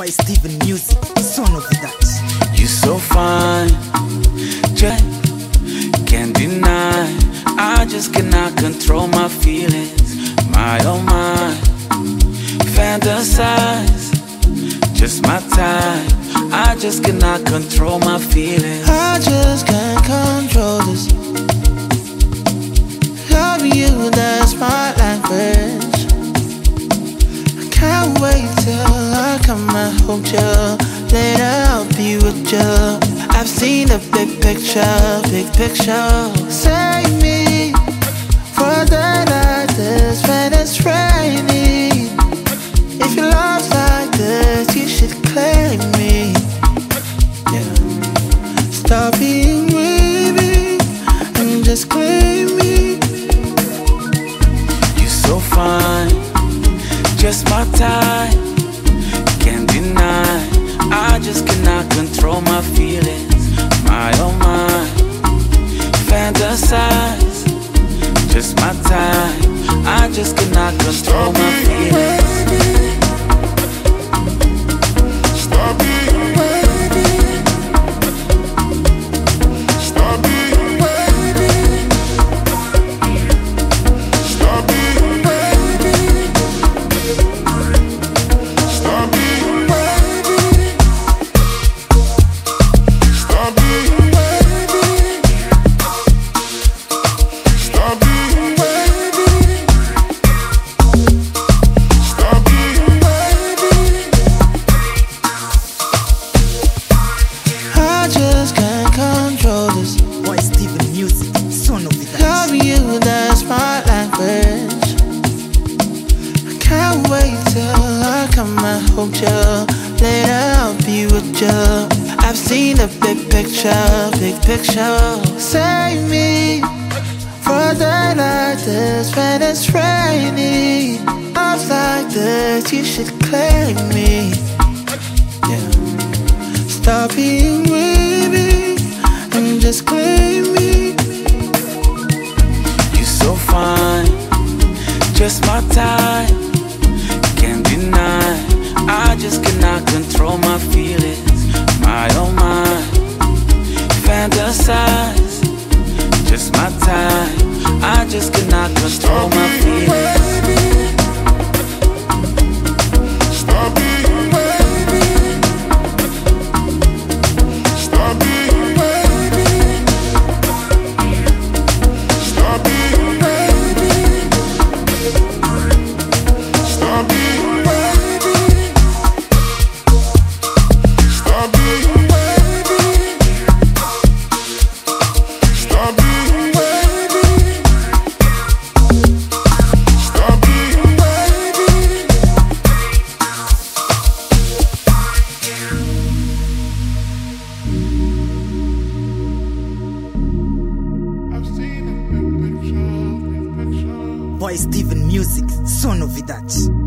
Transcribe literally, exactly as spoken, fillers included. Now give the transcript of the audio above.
Boy Steven Music, son of that. You so fine, just can't deny. I just cannot control my feelings. My oh my, fantasize, just my type. I just cannot control my feelings. I just can't control this. Love you, that's my language. I can't wait till I come and hold you. Later I'll be with you. I've seen the big picture, big picture. Save me for a day like this when it's raining. If you love like this, you should claim me. Yeah. Stop being greedy and just claim me. You so fine, just my type. Can't deny. I just cannot control my feelings. My oh my, fantasize, just my type. I just cannot control my feelings. Stop being waiting. Stop being waiting. Stop being waiting. Stop being waiting. Stop being waiting. Stop being waiting. Stop being waiting. I just can't control this. Boy Steven Music, son of that. Love you, that's my language. I can't wait till I come and hold you. Later I'll be with you. I've seen the big picture, big picture. Save me for a day like this when it's raining. Love like this, you should claim me. Yeah. Stop being greedy and just claim me. You so fine, just my type. Can't deny. I just cannot control my feelings. My oh my, fantasize, just my type. I just cannot control my feelings. Stop being waiting. Stop being waiting. Stop being waiting. Stop being waiting. Stop being waiting. Stop being waiting. Stop being waiting. I've seen a big picture, big picture. Boy Steven Music, son of that.